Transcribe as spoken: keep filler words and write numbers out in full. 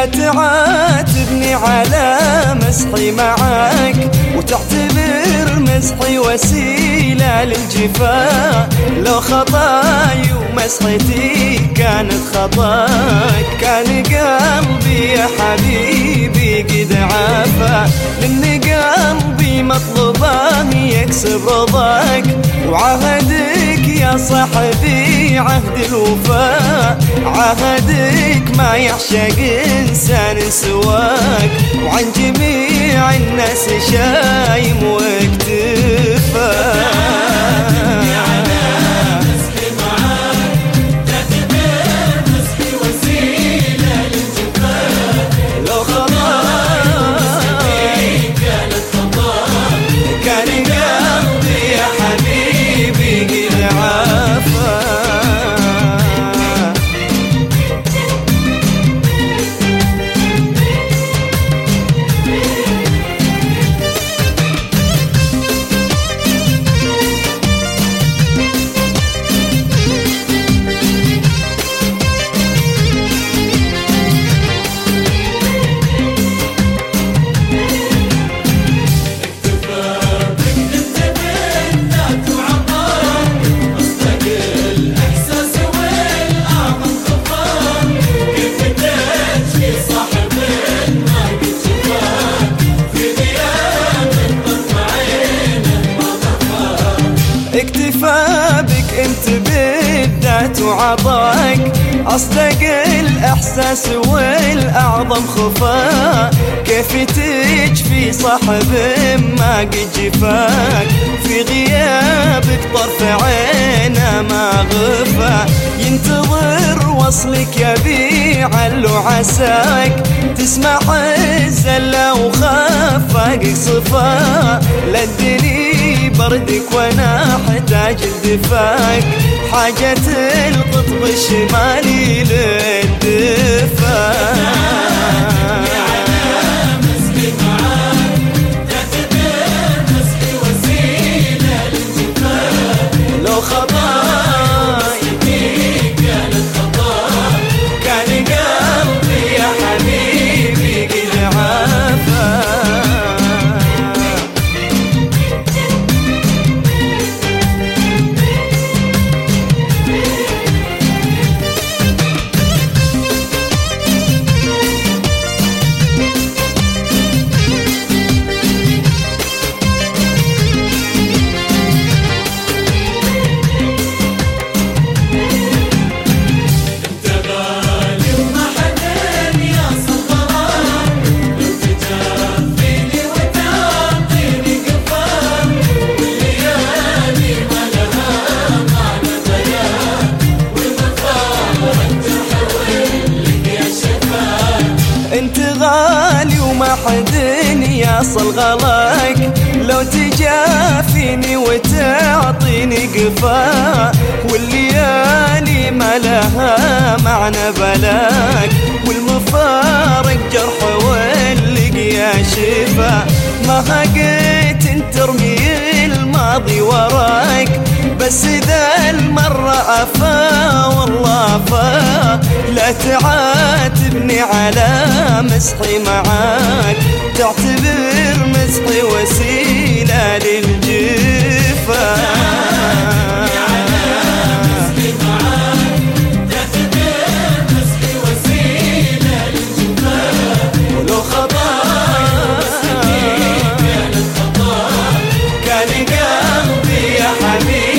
لا تعاتبني على مسحي معاك وتعتبر مسحي وسيلة للجفاء. لو خطاي ومسحتي كانت خطاك كان قلبي يا حبيبي قد عافى، لأن قلبي مطلوبه يكسب رضاك، وعهدك يا صاحبي عهد الوفاء، عهدك ما يعشق إنسان سواك، وعن جميع الناس شايم واكتفى. اكتفى بك انت بالذات وعطاك، اصدق الاحساس والاعظم خفاء، كيف تجفي صاحب ما قد جفاك، في غيابك طرف عينه ما غفى، ينتظر وصلك يبيع له عساك، تسمع الزله وخفاقك صفا، لدني بردك وانا احتاج لدفاك، حاجة القطب الشمالي للدفا. لو خطاي كانت خطاي كان قلبي يا حبيبي قد عافى. انت غالي وما حد يصل غلاك، لو تجافيني وتعطيني قفا، والليالي ما لها معنى بلاك، والمفارق جرح واللقيا شفا، ما هقيت انت ترمي الماضي وراك، بس ذا المرة أفا والله أفا، لا تعاتبني على مسحي معاك، تعتبر مسحي وسيلة للجفا. ولو خطاي كان قلبي يا حبيبي